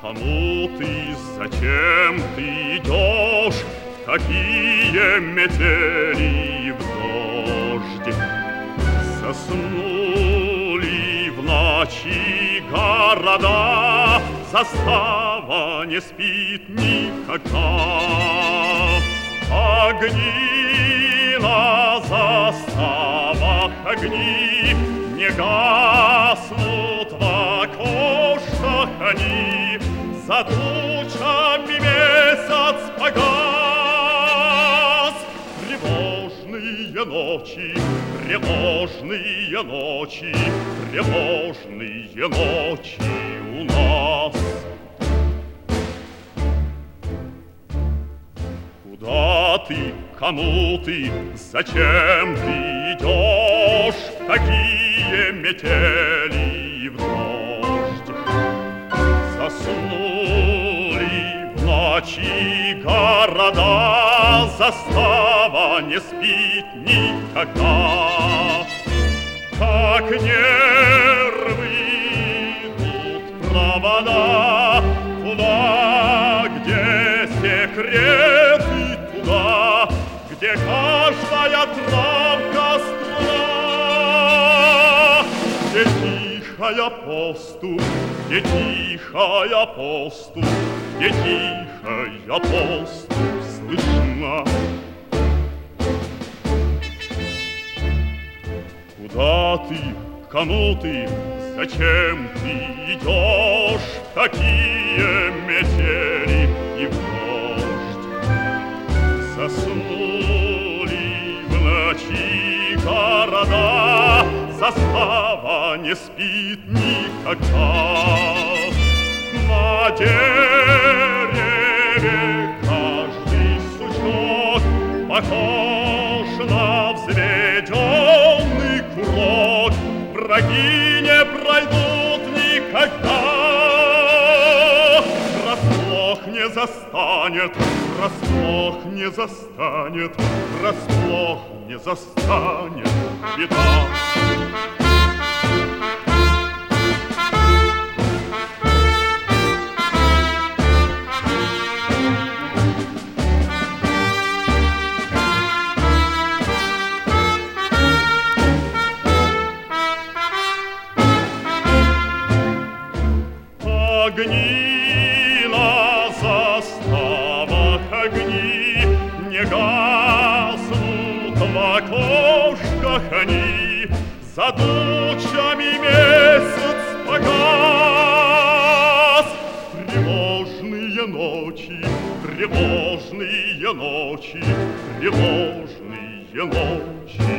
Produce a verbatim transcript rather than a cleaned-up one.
кому ты, зачем ты идешь? Какие метели в дождь? Заснули в ночи города, застава не спит никогда. Огни на заставах, огни не гаснут в окошках они, за тучами месяц погас. Тревожные ночи, тревожные ночи, тревожные ночи у нас. Куда ты, кому ты, зачем ты идешь? Какие метели в дождь? Заснули в ночи города, застава не спит никогда. Как нервы идут провода, туда, где секреты, туда, где каждая травка струна, где тихая поступь, где тихая поступь, где тихая поступь слышна. Куда ты, кому ты, зачем ты идешь? Какие метели и в дождь? Заснули в ночи города, застава не спит никогда. На дереве каждый сучок похож на взведенный курок. Враги не пройдут никогда, врасплох не застанет, врасплох не застанет, врасплох не застанет беда. Огни на заставах, огни не гаснут в окошках они, за тучами месяц погас. Тревожные ночи, тревожные ночи, тревожные ночи.